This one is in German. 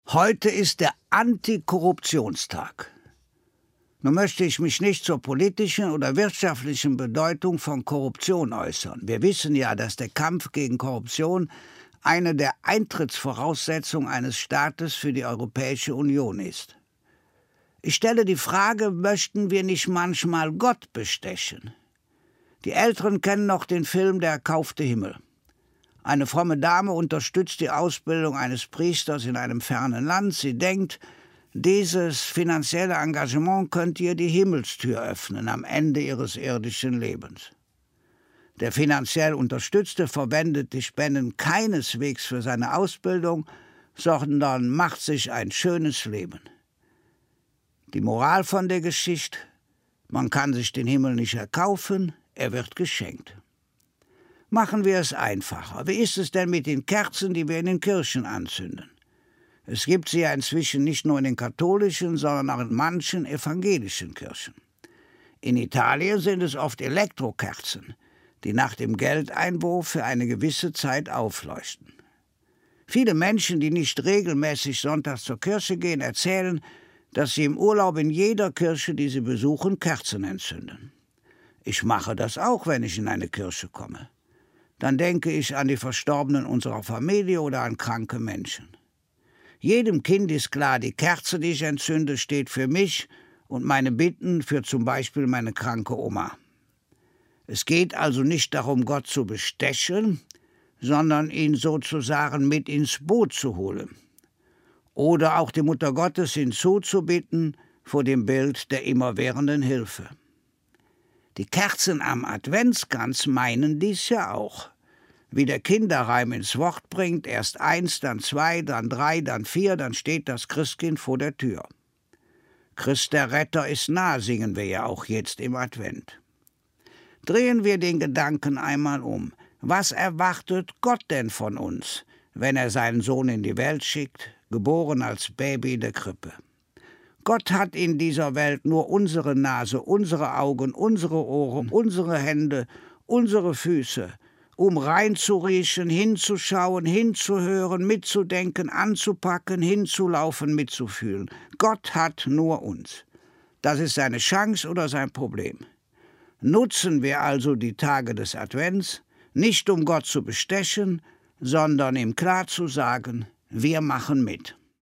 Heute ist der Antikorruptionstag. Nun möchte ich mich nicht zur politischen oder wirtschaftlichen Bedeutung von Korruption äußern. Wir wissen ja, dass der Kampf gegen Korruption eine der Eintrittsvoraussetzungen eines Staates für die Europäische Union ist. Ich stelle die Frage, möchten wir nicht manchmal Gott bestechen? Die Älteren kennen noch den Film Der erkaufte Himmel. Eine fromme Dame unterstützt die Ausbildung eines Priesters in einem fernen Land. Sie denkt, dieses finanzielle Engagement könnte ihr die Himmelstür öffnen am Ende ihres irdischen Lebens. Der finanziell Unterstützte verwendet die Spenden keineswegs für seine Ausbildung, sondern macht sich ein schönes Leben. Die Moral von der Geschichte: Man kann sich den Himmel nicht erkaufen, er wird geschenkt. Machen wir es einfacher. Wie ist es denn mit den Kerzen, die wir in den Kirchen anzünden? Es gibt sie ja inzwischen nicht nur in den katholischen, sondern auch in manchen evangelischen Kirchen. In Italien sind es oft Elektrokerzen, die nach dem Geldeinwurf für eine gewisse Zeit aufleuchten. Viele Menschen, die nicht regelmäßig sonntags zur Kirche gehen, erzählen, dass sie im Urlaub in jeder Kirche, die sie besuchen, Kerzen entzünden. Ich mache das auch, wenn ich in eine Kirche komme. Dann denke ich an die Verstorbenen unserer Familie oder an kranke Menschen. Jedem Kind ist klar, die Kerze, die ich entzünde, steht für mich und meine Bitten für zum Beispiel meine kranke Oma. Es geht also nicht darum, Gott zu bestechen, sondern ihn sozusagen mit ins Boot zu holen. Oder auch die Mutter Gottes hinzuzubitten vor dem Bild der immerwährenden Hilfe. Die Kerzen am Adventskranz meinen dies ja auch. Wie der Kinderreim ins Wort bringt, erst 1, dann 2, dann 3, dann 4, dann steht das Christkind vor der Tür. Christ der Retter ist nah, singen wir ja auch jetzt im Advent. Drehen wir den Gedanken einmal um. Was erwartet Gott denn von uns, wenn er seinen Sohn in die Welt schickt, geboren als Baby in der Krippe? Gott hat in dieser Welt nur unsere Nase, unsere Augen, unsere Ohren, unsere Hände, unsere Füße, um reinzuriechen, hinzuschauen, hinzuhören, mitzudenken, anzupacken, hinzulaufen, mitzufühlen. Gott hat nur uns. Das ist seine Chance oder sein Problem. Nutzen wir also die Tage des Advents, nicht um Gott zu bestechen, sondern ihm klar zu sagen, wir machen mit.